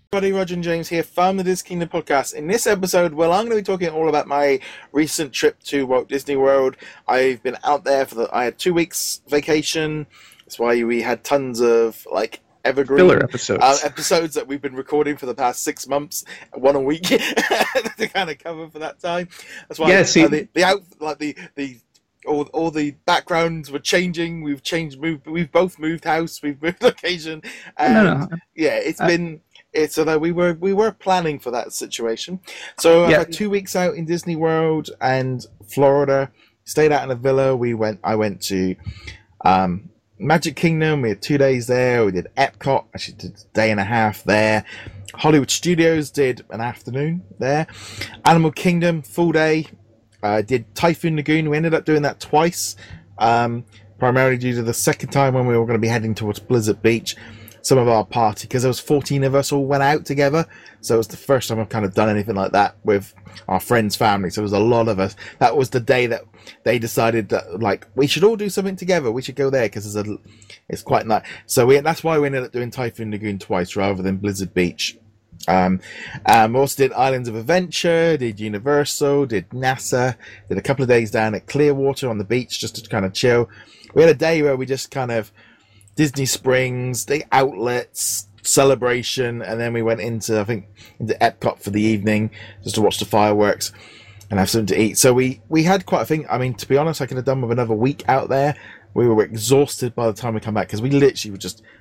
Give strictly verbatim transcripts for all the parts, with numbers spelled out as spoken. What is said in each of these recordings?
Everybody, Roger and James here from the Disney Kingdom podcast. In this episode, well, I'm going to be talking all about my recent trip to Walt Disney World. I've been out there for the. I had two weeks vacation. That's why we had tons of like evergreen filler episodes. Uh, episodes that we've been recording for the past six months, one a week, to kind of cover for that time. That's why yeah, see, uh, the, the out like the the. All, all the backgrounds were changing. We've changed, moved. We've both moved house. We've moved location, and no, no. yeah, it's I, been. It's so that we were we were planning for that situation. So I yeah. had two weeks out in Disney World and Florida. Stayed out in a villa. We went. I went to um, Magic Kingdom. We had two days there. We did Epcot. Actually, did a day and a half there. Hollywood Studios did an afternoon there. Animal Kingdom full day. I uh, did Typhoon Lagoon. We ended up doing that twice, um, primarily due to the second time when we were going to be heading towards Blizzard Beach. Some of our party, because there was fourteen of us, all went out together. So it was the first time I've kind of done anything like that with our friends' family. So there was a lot of us. That was the day that they decided that, like, we should all do something together. We should go there because it's a, it's quite nice. So we, that's why we ended up doing Typhoon Lagoon twice rather than Blizzard Beach. Um, um, also did Islands of Adventure, did Universal, did NASA, did a couple of days down at Clearwater on the beach just to kind of chill. We had a day where we just kind of Disney Springs, the outlets, celebration, and then we went into, I think, into Epcot for the evening just to watch the fireworks and have something to eat. So we, we had quite a thing. I mean, to be honest, I could have done with another week out there. We were exhausted by the time we come back because we literally would just...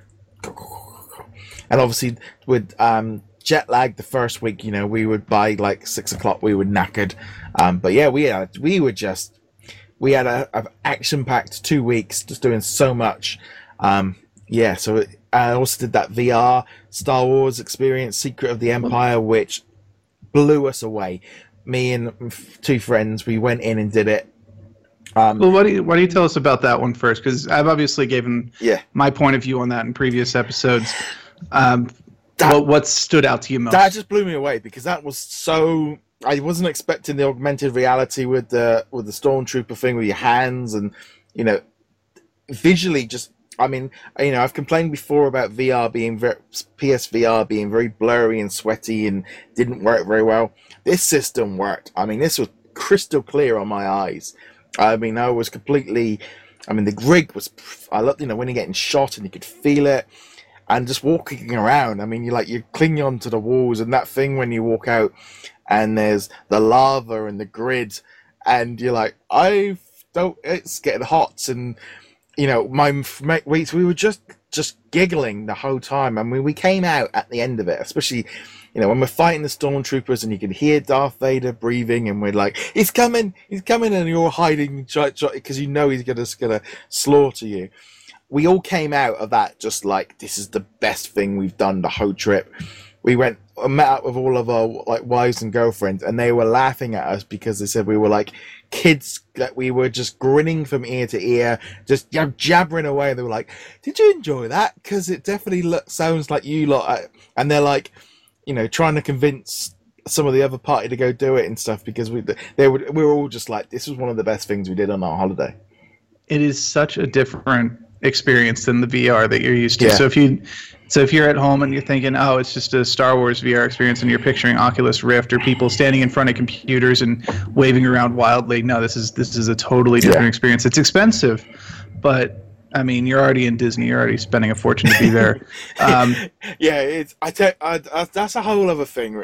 And obviously with um, jet lag the first week, you know, we would by like six o'clock, we were knackered. Um, but yeah, we had, we were just... We had a, a action-packed two weeks just doing so much. Um, yeah, so I also did that V R Star Wars experience, Secret of the Empire, which blew us away. Me and two friends, we went in and did it. Um, well, why do you why do you tell us about that one first? Because I've obviously given yeah. my point of view on that in previous episodes. Um, that, what, what stood out to you most? That just blew me away because that was so. I wasn't expecting the augmented reality with the with the stormtrooper thing with your hands and you know visually just. I mean, you know, I've complained before about V R being very, P S V R being very blurry and sweaty and didn't work very well. This system worked. I mean, this was crystal clear on my eyes. I mean, I was completely, I mean, the rig was, I love, you know, when you're getting shot and you could feel it and just walking around. I mean, you're like, you're clinging onto the walls and that thing when you walk out and there's the lava and the grid and you're like, I don't, it's getting hot and, you know, my mates, we were just just giggling the whole time. I mean, we came out at the end of it, especially, you know, when we're fighting the stormtroopers and you can hear Darth Vader breathing and we're like, he's coming, he's coming, and you're all hiding because you know he's gonna, gonna slaughter you. We all came out of that just like, this is the best thing we've done the whole trip. We went met up with all of our like wives and girlfriends and they were laughing at us because they said we were like kids, that we were just grinning from ear to ear, just you know, jabbering away. They were like, did you enjoy that? Because it definitely look, sounds like you lot. And they're like, you know, trying to convince some of the other party to go do it and stuff because we they were, we were all just like, this was one of the best things we did on our holiday. It is such a different experience than the V R that you're used to. Yeah. So if you So if you're at home and you're thinking, oh, it's just a Star Wars V R experience and you're picturing Oculus Rift or people standing in front of computers and waving around wildly, no, this is this is a totally different yeah. experience. It's expensive, but I mean, you're already in Disney. You're already spending a fortune to be there. Um, yeah, it's I, tell, I, I that's a whole other thing.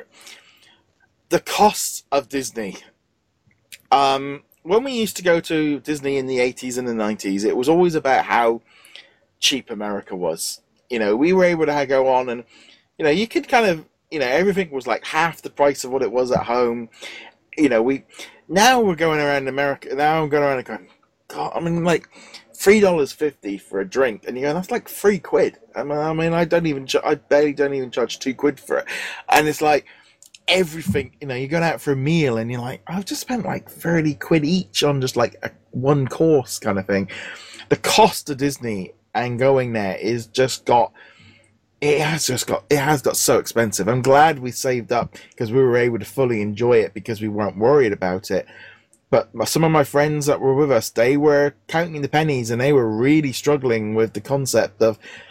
The costs of Disney. Um, when we used to go to Disney in the eighties and the nineties, it was always about how cheap America was. You know, we were able to go on and, you know, you could kind of, you know, everything was like half the price of what it was at home. You know, we, now we're going around America, now I'm going around and going, God, I mean, like, three dollars fifty for a drink. And you go, that's like three quid. I mean, I mean, I don't even, I barely don't even charge two quid for it. And it's like, everything, you know, you're going out for a meal and you're like, I've just spent like thirty quid each on just like a one course kind of thing. The cost of Disney and going there is just got, it has just got, it has got so expensive. I'm glad we saved up because we were able to fully enjoy it because we weren't worried about it. But some of my friends that were with us, they were counting the pennies and they were really struggling with the concept of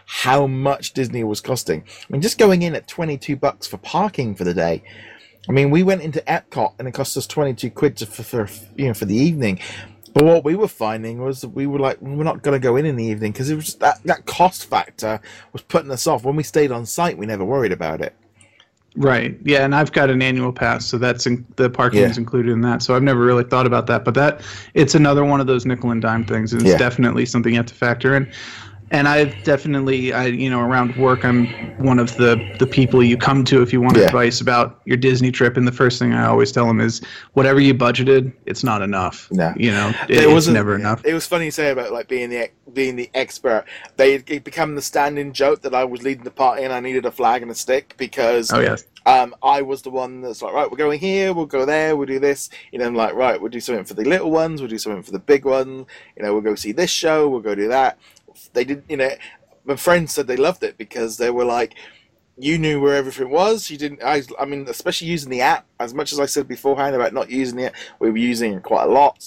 how much Disney was costing. I mean, just going in at twenty-two bucks for parking for the day. I mean, we went into Epcot and it cost us twenty-two quid to, for, for you know for the evening. But what we were finding was that we were like, we're not going to go in in the evening because it was just that that cost factor was putting us off. When we stayed on site, we never worried about it. Right. Yeah, and I've got an annual pass, so that's in, the parking Yeah. is included in that. So I've never really thought about that, but that it's another one of those nickel and dime things. And it's Yeah. definitely something you have to factor in. And I've definitely, I you know, around work, I'm one of the the people you come to if you want Yeah. advice about your Disney trip. And the first thing I always tell them is, whatever you budgeted, it's not enough. No. You know, it, It it's wasn't- never enough. It was funny you say about like being the being the expert. They it became the standing joke that I was leading the party and I needed a flag and a stick because Oh yes. um, I was the one that's like, right, we're going here, we'll go there, we'll do this. You know, I'm like, right, we'll do something for the little ones, we'll do something for the big one. You know, we'll go see this show, we'll go do that. They did, you know. My friends said they loved it because they were like, you knew where everything was. You didn't. I, I mean, especially using the app. As much as I said beforehand about not using it, we were using it quite a lot.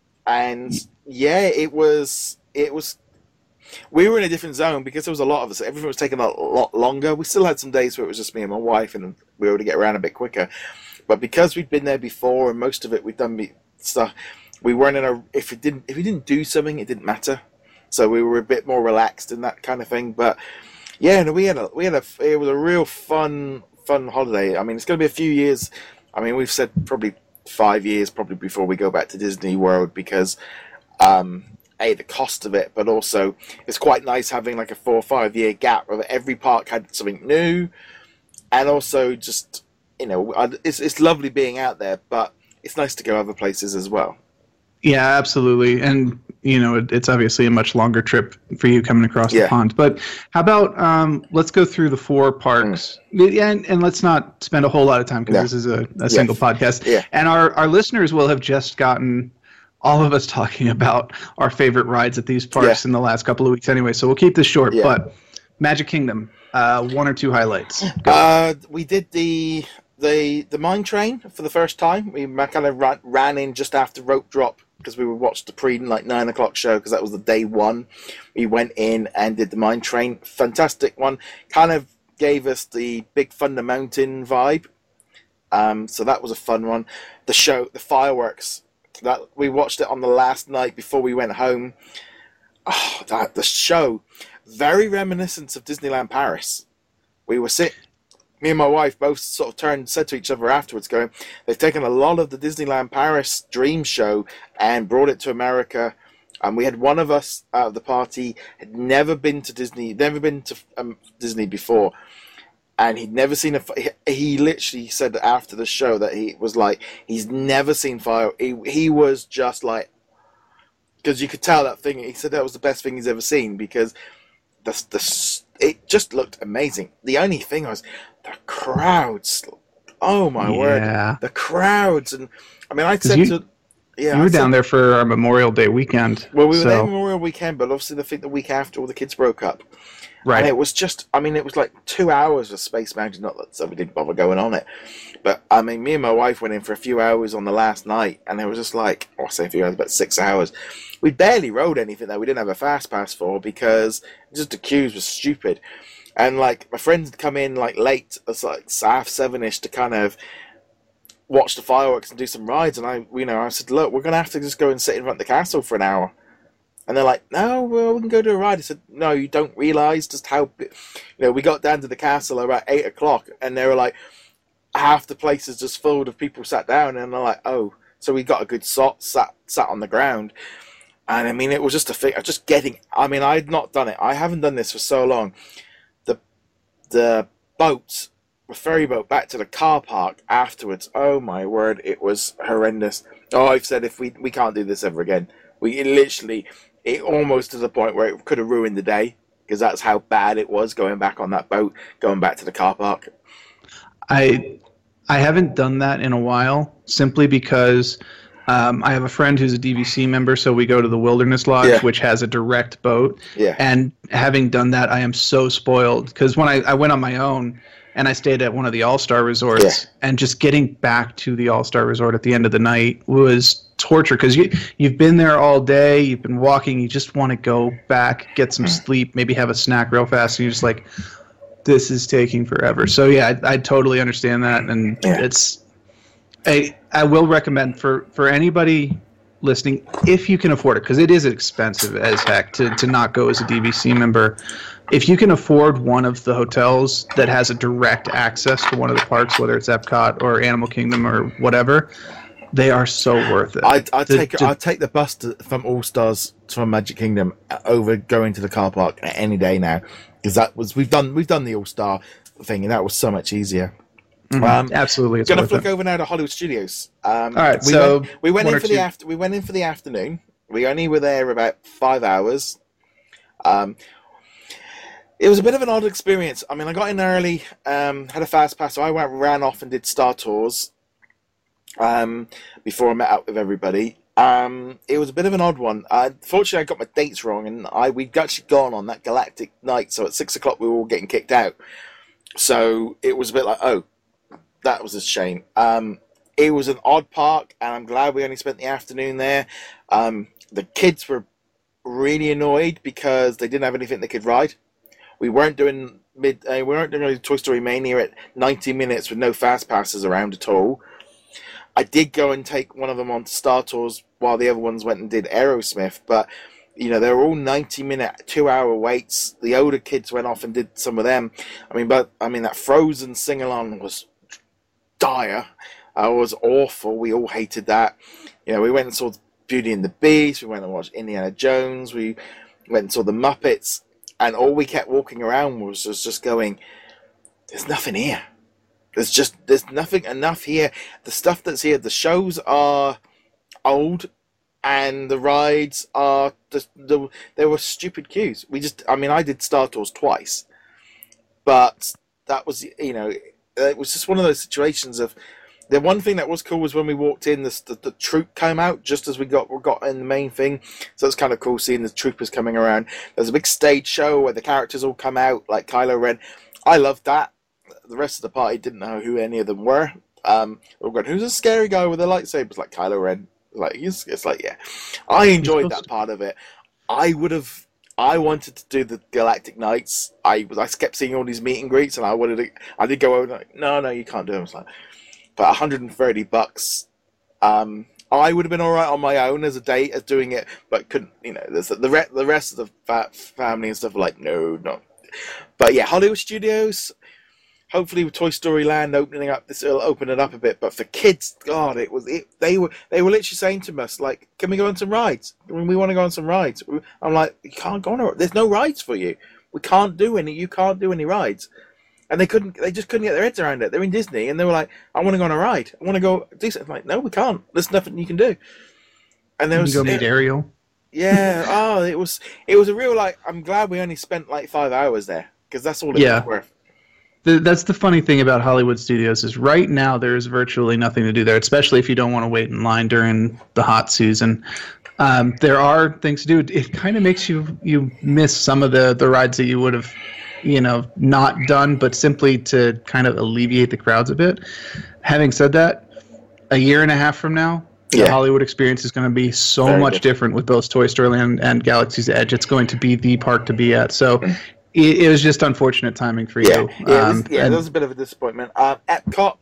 And yeah, it was. It was. We were in a different zone because there was a lot of us. Everything was taking a lot longer. We still had some days where it was just me and my wife, and we were able to get around a bit quicker. But because we'd been there before, and most of it we'd done stuff, we weren't in a. If it didn't, if we didn't do something, it didn't matter. So we were a bit more relaxed in that kind of thing. But yeah, no, we had a we had a it was a real fun fun holiday. I mean, it's going to be a few years. I mean, we've said probably five years probably before we go back to Disney World because um, a the cost of it, but also it's quite nice having like a four or five year gap where every park had something new, and also just you know it's it's lovely being out there, but it's nice to go other places as well. Yeah, absolutely. And, you know, it, it's obviously a much longer trip for you coming across Yeah. the pond. But how about um, let's go through the four parks. Yeah, and, and let's not spend a whole lot of time because No. this is a, a single podcast. Yeah. And our, our listeners will have just gotten all of us talking about our favorite rides at these parks Yeah. in the last couple of weeks anyway. So we'll keep this short. Yeah. But Magic Kingdom, uh, one or two highlights. Uh, we did the the the mine train for the first time. We kind of ran, ran in just after rope drop because we would watch the pre like nine o'clock show because that was the day one. We went in and did the mine train. Fantastic one. Kind of gave us the Big Thunder Mountain vibe. Um, so that was a fun one. The show, the fireworks. That we watched it on the last night before we went home. Oh, that the show, very reminiscent of Disneyland Paris. We were sitting. Me and my wife both sort of turned, said to each other afterwards, going, they've taken a lot of the Disneyland Paris dream show and brought it to America. And we had one of us out of the party had never been to Disney, never been to um, Disney before, and he'd never seen a. He, he literally said after the show that he was like, he's never seen fire. He he was just like, because you could tell that thing. He said that was the best thing he's ever seen because the the it just looked amazing. The only thing was the crowds. Oh my Yeah. word, the crowds, and I mean, I said you- to. Yeah, you were I said- down there for our Memorial Day weekend. Well, we were so, there Memorial Weekend, but obviously the thing the week after all the kids broke up. right. And it was just, I mean, it was like two hours of Space Mountain, not that somebody didn't bother going on it. But, I mean, me and my wife went in for a few hours on the last night, and it was just like, oh, I say a few hours, about six hours. We barely rode anything that we didn't have a fast pass for because just the queues were stupid. And, like, my friends had come in, like, late, it's like half seven-ish to kind of watch the fireworks and do some rides. And I, you know, I said, look, we're going to have to just go and sit in front of the castle for an hour. And they're like, no, well, we can go do a ride. I said, no, you don't realise just how, bi-" you know, we got down to the castle about eight o'clock, and they were like, half the place is just filled of people sat down, and they're like, oh, so we got a good sat sat sat on the ground. And I mean, it was just a thing, just getting. I mean, I had not done it. I haven't done this for so long. The the boat, the ferry boat, back to the car park afterwards. Oh my word, it was horrendous. Oh, I've said if we we can't do this ever again. We it literally. It almost to the point where it could have ruined the day because that's how bad it was going back on that boat, going back to the car park. I I haven't done that in a while simply because um, I have a friend who's a D V C member, so we go to the Wilderness Lodge, Yeah. which has a direct boat. Yeah. And having done that, I am so spoiled because when I, I went on my own and I stayed at one of the All-Star resorts, Yeah. and just getting back to the All-Star resort at the end of the night was torture because you you've been there all day, you've been walking, you just want to go back, get some sleep, maybe have a snack real fast, and you're just like, this is taking forever. So yeah, I, I totally understand that, and yeah. it's I I will recommend for for anybody listening, if you can afford it, because it is expensive as heck to to not go as a D V C member. If you can afford one of the hotels that has a direct access to one of the parks, whether it's Epcot or Animal Kingdom or whatever, they are so worth it. I'd, I'd to, take to, I'd take the bus to, from All Stars from Magic Kingdom over going to the car park any day now, because that was we've done we've done the All Star thing, and that was so much easier. Mm-hmm. Um, Absolutely, it's going to worth flick it. over now to Hollywood Studios. Um, All right, we so went, we went in for two. the after we went in for the afternoon. We only were there about five hours. Um, It was a bit of an odd experience. I mean, I got in early, um, had a fast pass, so I went ran off and did Star Tours um, before I met up with everybody. Um, it was a bit of an odd one. Uh, fortunately, I got my dates wrong, and I we'd actually gone on that Galactic night, so at six o'clock we were all getting kicked out. So it was a bit like, oh, that was a shame. Um, it was an odd park, and I'm glad we only spent the afternoon there. Um, the kids were really annoyed because they didn't have anything they could ride. We weren't doing mid. Uh, we weren't doing Toy Story Mania at ninety minutes with no fast passes around at all. I did go and take one of them on Star Tours while the other ones went and did Aerosmith, but you know they were all ninety minute, two hour waits. The older kids went off and did some of them. I mean, but I mean that Frozen sing along was dire. Uh, it was awful. We all hated that. You know, we went and saw Beauty and the Beast. We went and watched Indiana Jones. We went and saw the Muppets. And all we kept walking around was, was just going, there's nothing here. There's just, there's nothing enough here. The stuff that's here, the shows are old and the rides are, just, the, there were stupid queues. We just, I mean, I did Star Tours twice. But that was, you know, it was just one of those situations of, the one thing that was cool was when we walked in, the, the, the troop came out just as we got we got in the main thing. So it's kind of cool seeing the troopers coming around. There's a big stage show where the characters all come out, like Kylo Ren. I loved that. The rest of the party didn't know who any of them were. Um, they were going, who's a scary guy with a lightsaber? It's like Kylo Ren. Like he's, it's like yeah. I enjoyed that part of it. I would have. I wanted to do the Galactic Nights. I was. I kept seeing all these meet and greets, and I wanted to. I did go over. Like, no, no, you can't do them. It's like. But one hundred thirty bucks, um, I would have been all right on my own as a date as doing it, but couldn't, you know, there's the re- the rest of the fa- family and stuff were like, no, no. But yeah, Hollywood Studios, hopefully with Toy Story Land opening up, this will open it up a bit. But for kids, God, it was, it, they were, they were literally saying to us, like, can we go on some rides? I mean, we want to go on some rides. I'm like, you can't go on a, there's no rides for you. We can't do any, you can't do any rides. And they couldn't. They just couldn't get their heads around it. They're in Disney, and they were like, "I want to go on a ride. I want to go do something." I'm like, no, we can't. There's nothing you can do. And there you was go meet it, Ariel. Yeah. Oh, it was. It was a real like. I'm glad we only spent like five hours there because that's all it yeah. was worth. The, that's the funny thing about Hollywood Studios is right now there's virtually nothing to do there, especially if you don't want to wait in line during the hot season. Um, there are things to do. It kind of makes you you miss some of the the rides that you would have. You know, not done, but simply to kind of alleviate the crowds a bit. Having said that, a year and a half from now, yeah. the Hollywood experience is going to be so Very much good. different with both Toy Story Land and Galaxy's Edge. It's going to be the park to be at. So it, it was just unfortunate timing for yeah. you. Yeah, um, it was, yeah and, that was a bit of a disappointment. Um, Epcot,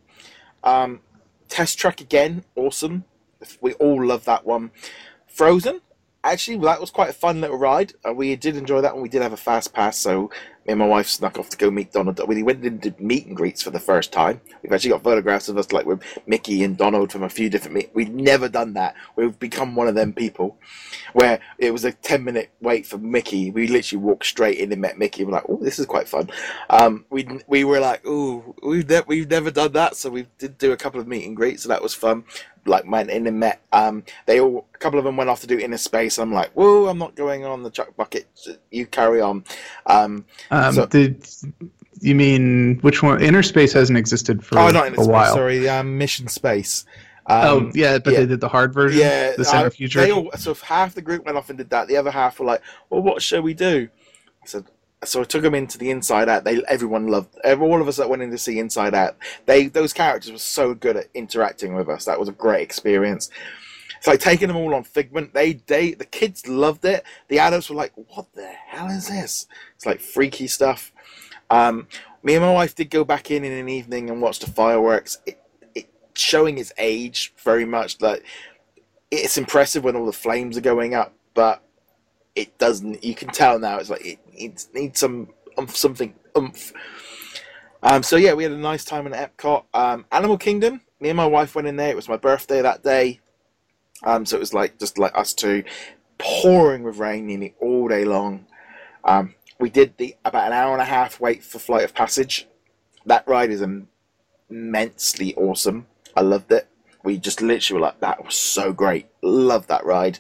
um, Test Track again, awesome. We all love that one. Frozen, actually, that was quite a fun little ride. Uh, we did enjoy that one. We did have a fast pass, so me and my wife snuck off to go meet Donald. We went and did meet and greets for the first time. We've actually got photographs of us like with Mickey and Donald from a few different meet. We've never done that. We've become one of them people where it was a ten minute wait for Mickey. We literally walked straight in and met Mickey. We're like, oh, this is quite fun. Um, we we were like, oh, we've ne- we've never done that, so we did do a couple of meet and greets, so that was fun. Like went in and met. Um, they all a couple of them went off to do Inner Space. I'm like, whoa, I'm not going on the Chuck Bucket. You carry on. Um, um, so, did you mean which one? Inner Space hasn't existed for oh, not Inner a Space. while. Sorry, um, Mission Space. Um, oh yeah, but yeah. they did the hard version. Yeah, the uh, centrifuge. they all, so half the group went off and did that. The other half were like, well, what shall we do? I said. So I took them into the Inside Out. They everyone loved. All of us that went in to see Inside Out. They those characters were so good at interacting with us. That was a great experience. It's like taking them all on Figment. They, they, the kids loved it. The adults were like, "What the hell is this?" It's like freaky stuff. Um, me and my wife did go back in in an evening and watch the fireworks. It, it showing its age very much. Like it's impressive when all the flames are going up, but it doesn't. You can tell now. It's like it needs needs some umph, something oomph. Um, so yeah, we had a nice time in Epcot. Um, Animal Kingdom. Me and my wife went in there. It was my birthday that day. Um, so it was like just like us two, pouring with rain nearly all day long. Um, we did the about an hour and a half wait for Flight of Passage. That ride is immensely awesome. I loved it. We just literally were like, that was so great. Loved that ride.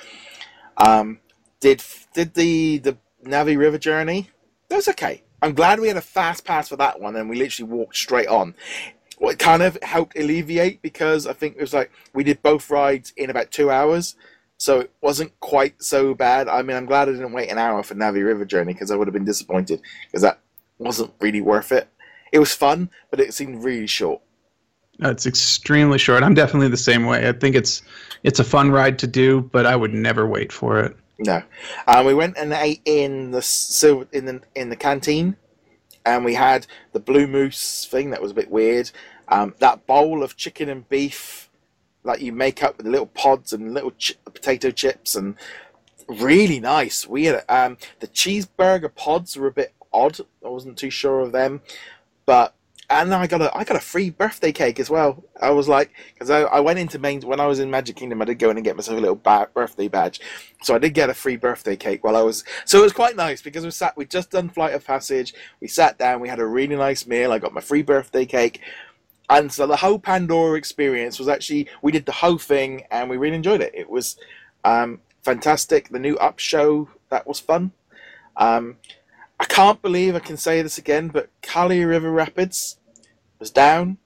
Um, did did the the Navi River journey? That was okay. I'm glad we had a fast pass for that one, and we literally walked straight on. Well, it kind of helped alleviate because I think it was like we did both rides in about two hours, so it wasn't quite so bad. I mean, I'm glad I didn't wait an hour for Navi River Journey because I would have been disappointed because that wasn't really worth it. It was fun, but it seemed really short. It's extremely short. I'm definitely the same way. I think it's it's a fun ride to do, but I would never wait for it. No, um, we went and ate in the silver in the in the canteen. And we had the Blue Moose thing that was a bit weird. Um, that bowl of chicken and beef that you make up with the little pods and little ch- potato chips, and really nice. We had um, the cheeseburger pods were a bit odd. I wasn't too sure of them, but and I got a I got a free birthday cake as well. I was like, because I, I went into main when I was in Magic Kingdom, I did go in and get myself a little ba- birthday badge, so I did get a free birthday cake while I was. So it was quite nice because we sat, we just done Flight of Passage, we sat down, we had a really nice meal. I got my free birthday cake, and so the whole Pandora experience was actually we did the whole thing and we really enjoyed it. It was um, fantastic. The new Up show, that was fun. Um, I can't believe I can say this again, but Kali River Rapids was down.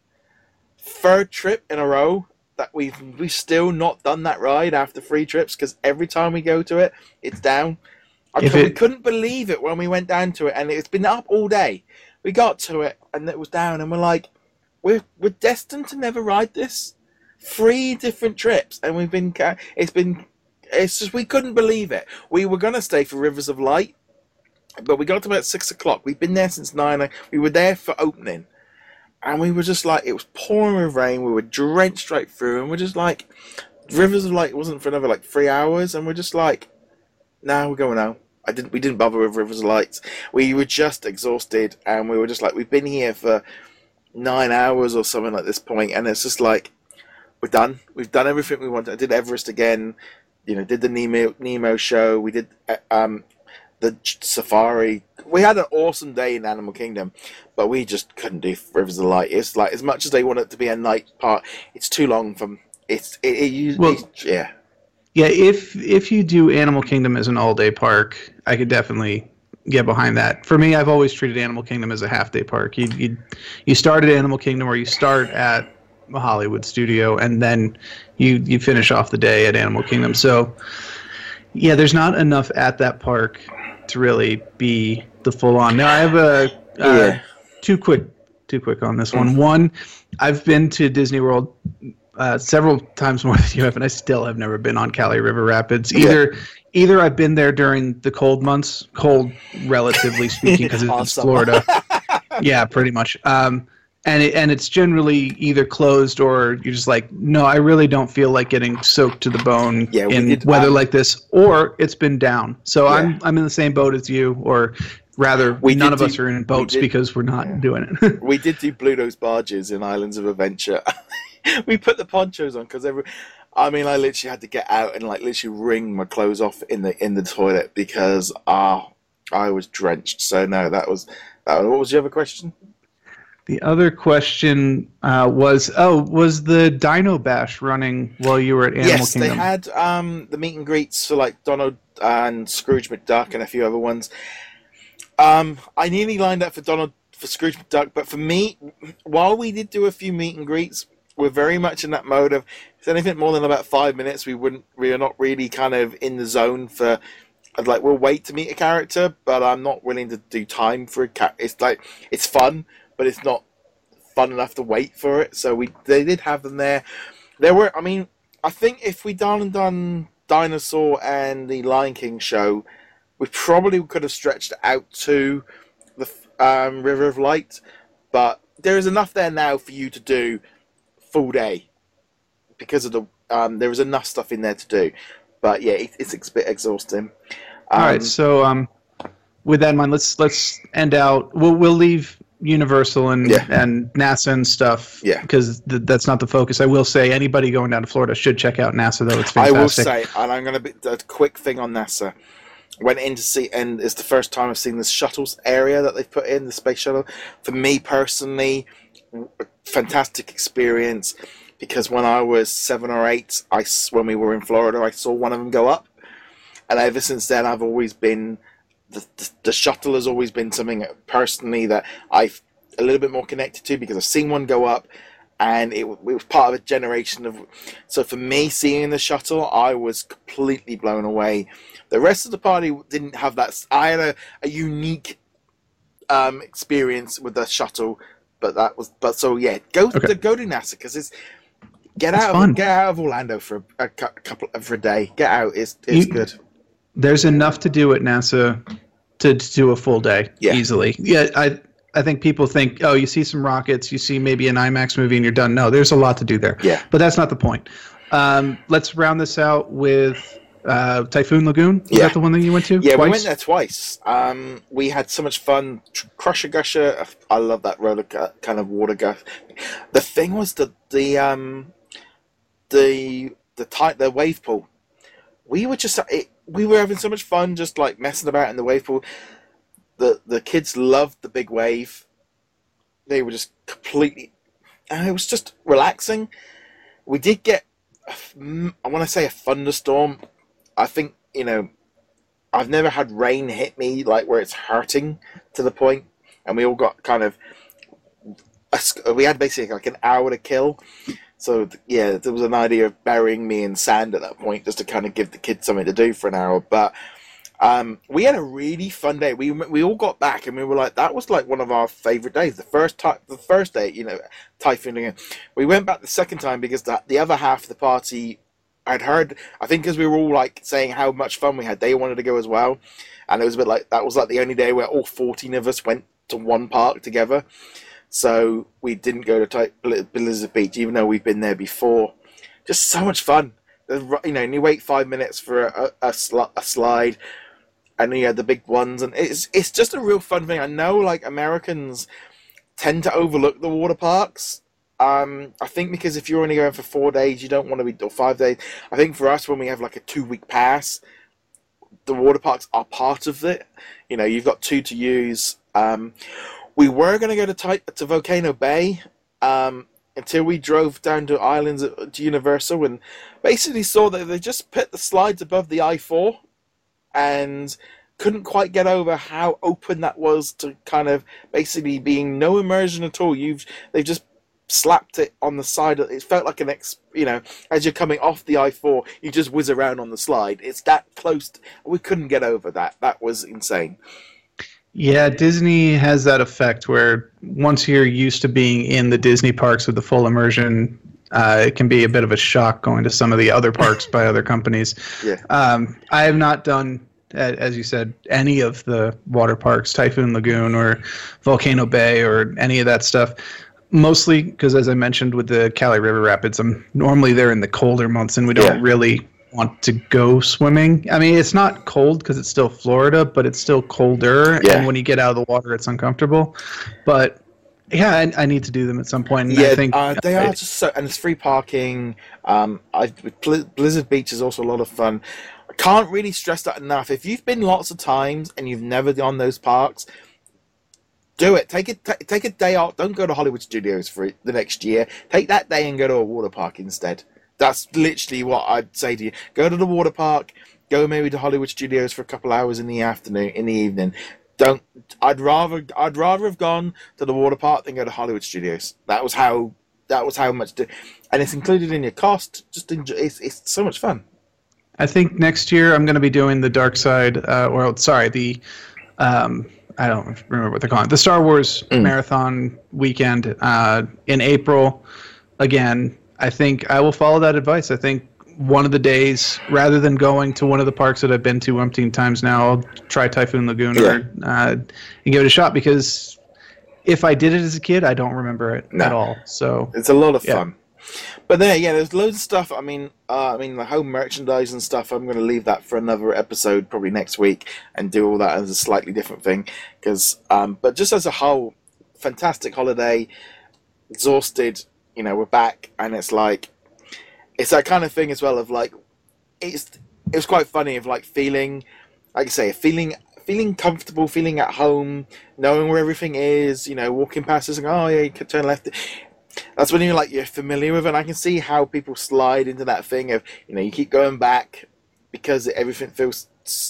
Third trip in a row that we've we've still not done that ride after three trips because every time we go to it, it's down. I If could, it- we couldn't believe it when we went down to it, and it's been up all day. We got to it, and it was down, and we're like, we're we're destined to never ride this. Three different trips, and we've been. It's been. It's just we couldn't believe it. We were gonna stay for Rivers of Light. But we got to about six o'clock. We've been there since nine. We were there for opening. And we were just like, it was pouring with rain. We were drenched right through. And we're just like, Rivers of Light wasn't for another like three hours. And we're just like, nah, we're going home. I didn't, we didn't bother with Rivers of Light. We were just exhausted. And we were just like, we've been here for nine hours or something at this point. And it's just like, we're done. We've done everything we wanted. I did Everest again. You know, did the Nemo, Nemo show. We did, um, the safari. We had an awesome day in Animal Kingdom, but we just couldn't do Rivers of Light. It's like, as much as they want it to be a night park, it's too long from it's it, it, it Well, it's, yeah Yeah, if if you do Animal Kingdom as an all-day park, I could definitely get behind that. For me, I've always treated Animal Kingdom as a half-day park. You you you start at Animal Kingdom, or you start at a Hollywood Studio, and then you you finish off the day at Animal Kingdom. So yeah, there's not enough at that park to really be the full-on. Now I have a uh, Yeah. two quick two quick on this one. One, I've been to Disney World uh, several times more than you have, and I still have never been on Kali River Rapids. Either Yeah. either I've been there during the cold months, cold relatively speaking, because it's Awesome. Florida. Yeah, pretty much. Um, and it, and it's generally either closed or you're just like, no, I really don't feel like getting soaked to the bone Yeah, we in did, weather um, like this, or it's been down. So Yeah. I'm I'm in the same boat as you, or rather, We none did of do- us are in boats did- because we're not yeah. doing it. We did do Bluto's barges in Islands of Adventure. We put the ponchos on because every. I mean, I literally had to get out and like literally wring my clothes off in the in the toilet because ah, I was drenched. So no, that was that. What was your other question? The other question uh, was, oh, was the Dino Bash running while you were at Animal yes, Kingdom? they had um, the meet and greets for like Donald and Scrooge McDuck and a few other ones. Um, I nearly lined up for Donald for Scrooge McDuck, but for me, while we did do a few meet and greets, we're very much in that mode of if it's anything more than about five minutes, we wouldn't we are not really kind of in the zone for. I'd like we'll wait to meet a character, but I'm not willing to do time for a cat. It's like it's fun, but it's not fun enough to wait for it. So we they did have them there. There were, I mean, I think if we done done Dinosaur and the Lion King show, we probably could have stretched it out to the um, River of Light, but there is enough there now for you to do full day because of the um, there is enough stuff in there to do. But yeah, it, it's a bit exhausting. Um, All right, so um, with that in mind, let's let's end out. We'll we'll leave Universal and Yeah. and NASA and stuff. Yeah. Because th- that's not the focus. I will say anybody going down to Florida should check out NASA though. It's I fantastic. will say, and I'm going to be a quick thing on NASA. Went in to see, and it's the first time I've seen the shuttles area that they've put in the space shuttle. For me personally, fantastic experience. Because when I was seven or eight, I s- when we were in Florida, I saw one of them go up, and ever since then, I've always been the the, the shuttle has always been something personally that I've a little bit more connected to because I've seen one go up, and it, it was part of a generation of. So for me, seeing the shuttle, I was completely blown away. The rest of the party didn't have that. I had a, a unique um, experience with the shuttle, but that was. But so yeah, go Okay. to go to NASA because it's get It's out fun. of get out of Orlando for a, a cou- couple for a day. Get out. It's it's You- good. There's enough to do at NASA to, to do a full day Yeah. easily. Yeah, I I think people think, oh, you see some rockets, you see maybe an IMAX movie, and you're done. No, there's a lot to do there. Yeah. But that's not the point. Um, let's round this out with uh, Typhoon Lagoon. Was Yeah. that the one that you went to? Yeah, Twice? we went there twice. Um, we had so much fun. Tr- Crusher Gusher. I love that roller co- kind of water gush. The thing was the the um the the type the wave pool. We were just it, we were having so much fun, just like messing about in the wave pool. The the kids loved the big wave. They were just completely. And it was just relaxing. We did get. a f- mm, I want to say a thunderstorm. I think you know. I've never had rain hit me like where it's hurting to the point, and we all got kind of. A, sc- we had basically like an hour to kill, so th- yeah, there was an idea of burying me in sand at that point just to kind of give the kids something to do for an hour. But um, we had a really fun day. We we all got back and we were like, that was like one of our favorite days. The first time, the first day, you know, Typhoon again. We went back the second time because the the other half of the party. I'd heard, I think because we were all like saying how much fun we had, they wanted to go as well. And it was a bit like, that was like the only day where all fourteen of us went to one park together. So we didn't go to Ty- Bl- Blizzard Beach, even though we've been there before. Just so much fun. There's, you know, and you wait five minutes for a, a, sl- a slide, and then you had the big ones. And it's, it's just a real fun thing. I know like Americans tend to overlook the water parks. Um, I think because if you're only going for four days, you don't want to be, or five days. I think for us, when we have like a two week pass, the water parks are part of it. You know, you've got two to use. Um, we were going to go to Ty- to Volcano Bay um, until we drove down to Islands at to Universal and basically saw that they just put the slides above the I four and couldn't quite get over how open that was to kind of basically being no immersion at all. You've they've just slapped it on the side. It felt like an ex, you know, as you're coming off the I four, you just whiz around on the slide. It's that close. To, we couldn't get over that. That was insane. Yeah, Disney has that effect where once you're used to being in the Disney parks with the full immersion, uh, it can be a bit of a shock going to some of the other parks by other companies. Yeah. Um, I have not done, a- as you said, any of the water parks, Typhoon Lagoon or Volcano Bay or any of that stuff. Mostly because, as I mentioned, with the Cali River Rapids, I'm normally there in the colder months, and we don't Yeah. really want to go swimming. I mean, it's not cold because it's still Florida, but it's still colder, Yeah. and when you get out of the water, it's uncomfortable. But yeah, I, I need to do them at some point. And Yeah, I think uh, they are just so, and it's free parking. Um, I, Blizzard Beach is also a lot of fun. I can't really stress that enough. If you've been lots of times and you've never done those parks, do it. Take it. T- take a day off. Don't go to Hollywood Studios for the next year. Take that day and go to a water park instead. That's literally what I'd say to you. Go to the water park. Go maybe to Hollywood Studios for a couple hours in the afternoon, in the evening. Don't. I'd rather. I'd rather have gone to the water park than go to Hollywood Studios. That was how. That was how much. To, and it's included in your cost. Just enjoy. It's, it's so much fun. I think next year I'm going to be doing the Dark Side, uh, or sorry, the um, I don't remember what they're calling it, the Star Wars Mm. marathon weekend uh, in April. Again, I think I will follow that advice. I think one of the days, rather than going to one of the parks that I've been to umpteen times now, I'll try Typhoon Lagoon Yeah. or, uh, and give it a shot, because if I did it as a kid, I don't remember it No. at all. So It's a lot of Yeah. fun. But there, yeah, there's loads of stuff. I mean, uh, I mean, the home merchandise and stuff. I'm going to leave that for another episode, probably next week, and do all that as a slightly different thing. Because, um, but just as a whole, fantastic holiday. Exhausted, you know, we're back, and it's like, it's that kind of thing as well of like, it's it was quite funny of like feeling, like I say, feeling feeling comfortable, feeling at home, knowing where everything is. You know, walking past this and oh yeah, you could turn left. That's when you're like you're familiar with it. And I can see how people slide into that thing of, you know, you keep going back because everything feels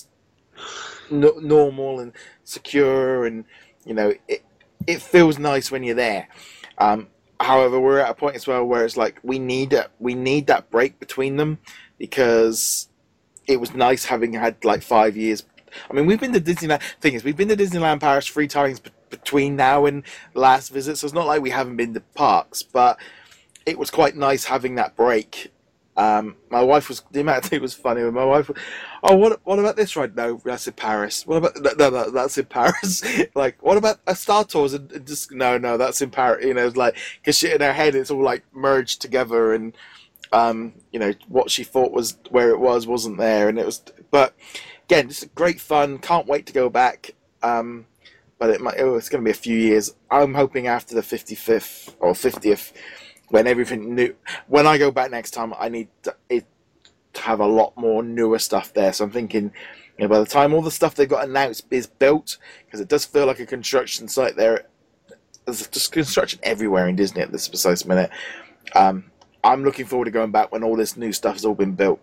no, normal and secure, and you know it it feels nice when you're there. Um, however, we're at a point as well where it's like we need a, we need that break between them, because it was nice having had like five years. I mean, we've been to Disneyland. Thing is, we've been to Disneyland Paris three times b- between now and last visit, so it's not like we haven't been to parks. But it was quite nice having that break. Um, my wife was the amount of it was funny. When my wife, was, oh, what what about this ride? No, that's in Paris. What about no, no, no that's in Paris. Like, what about a Star Tours? And and just no, no, that's in Paris. You know, it's like because she in her head it's all like merged together, and um, you know what she thought was where it was wasn't there, and it was. But again, just great fun. Can't wait to go back. Um, but it might. Oh, it's going to be a few years. I'm hoping after the fifty-fifth or fiftieth. When everything new, when I go back next time, I need to, it, to have a lot more newer stuff there. So I'm thinking, you know, by the time all the stuff they've got announced is built, because it does feel like a construction site there. There's just construction everywhere in Disney at this precise minute. Um, I'm looking forward to going back when all this new stuff has all been built.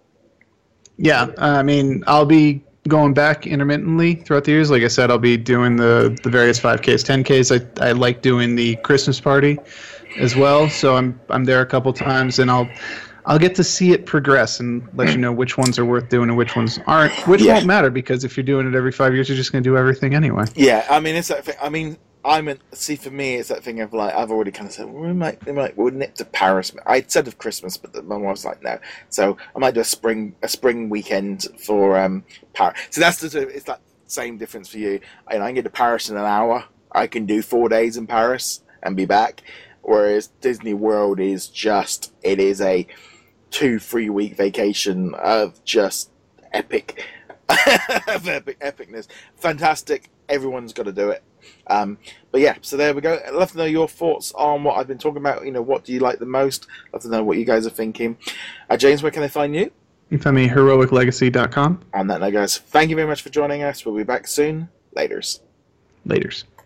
Yeah, I mean, I'll be going back intermittently throughout the years. Like I said, I'll be doing the, the various five Ks, ten Ks. I, I like doing the Christmas party as well, so I'm I'm there a couple times, and I'll I'll get to see it progress and let you know which ones are worth doing and which ones aren't, which Yeah. won't matter, because if you're doing it every five years, you're just going to do everything anyway. Yeah, I mean, it's that thing. I mean, I'm in, see for me, it's that thing of like I've already kind of said, well, we might, we might, we'll nip to Paris. I said of Christmas, but the, my wife's like, no. So I might do a spring, a spring weekend for um Paris. So that's the, it's that same difference for you. I, I can get to Paris in an hour. I can do four days in Paris and be back. Whereas Disney World is just, it is a two, three week vacation of just epic, of epic, epicness. Fantastic. Everyone's got to do it. Um, but yeah, so there we go. I'd love to know your thoughts on what I've been talking about. You know, what do you like the most? I'd love to know what you guys are thinking. Uh, James, where can they find you? You can find me heroic legacy dot com. On that note, guys, thank you very much for joining us. We'll be back soon. Laters. Laters.